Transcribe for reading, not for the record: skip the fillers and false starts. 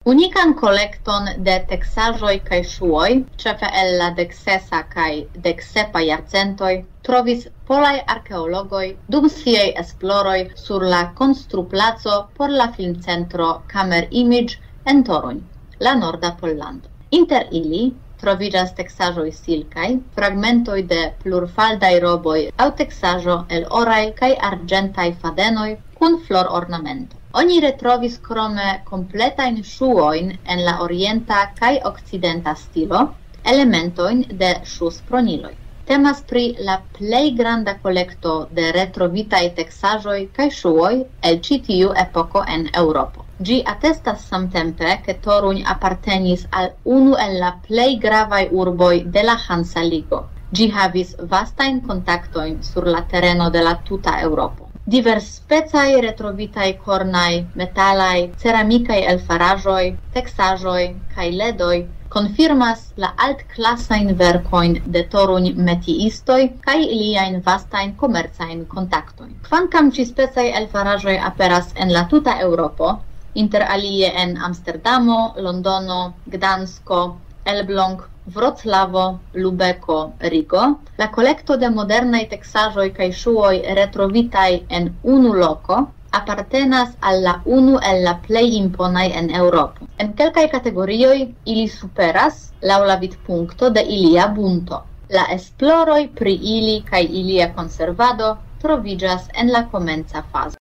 Unikan kolekton de teksaĵoj kaj ŝuoj, ĉefe el la deksesa kaj deksepa jarcentoj, trovis polaj arkeologoj dum siaj esploroj sur la konstruplaco por la filmcentro Camera Image en Toruń, la norda Pollando. Inter ili troviĝas teksaĵoj silkaj, fragmentoj de plurfaldaj roboj aŭ teksaĵo el oraj kaj arĝentaj fadenoj kun florornamento. Oni retrovis krome kompletajn ŝuojn en la orienta kaj okcidenta stilo, elementojn de ŝusproniloj. Temas pri la plej granda kolekto de retrovitaj teksaĵoj kaj ŝuoj el ĉi tiu epoko en Eŭropo. Ĝi atestas samtempe, ke Toruń apartenis al unu el la plej gravaj urboj de la Hansa Ligo. Ĝi havis vastajn kontaktojn sur la tereno de la tuta Eŭropo. Diversspecaj retrovitaj kornaj, metalaj, ceramikaj elfaraĵoj, teksaĵoj kaj ledoj konfirmas la altklasajn verkojn de Toruń-metiistoj kaj iliajn vastajn komercajn kontaktojn. Kvankam ĉispecaj elfaraĵoj aperas en la tuta Eŭropo, inter alie en Amsterdamo, Londono, Gdansko, Elbląg, Wroclavo, Lubeko, Rigo, la kolekto de modernaj teksaĵoj kaj ŝuoj retrovitaj en unu loko apartenas al la unu el la plej imponaj en Eŭropo. En kelkaj kategorioj ili superas laŭ la vidpunkto de ilia bunto. La esploroj pri ili kaj ilia konservado troviĝas en la komenca fazo.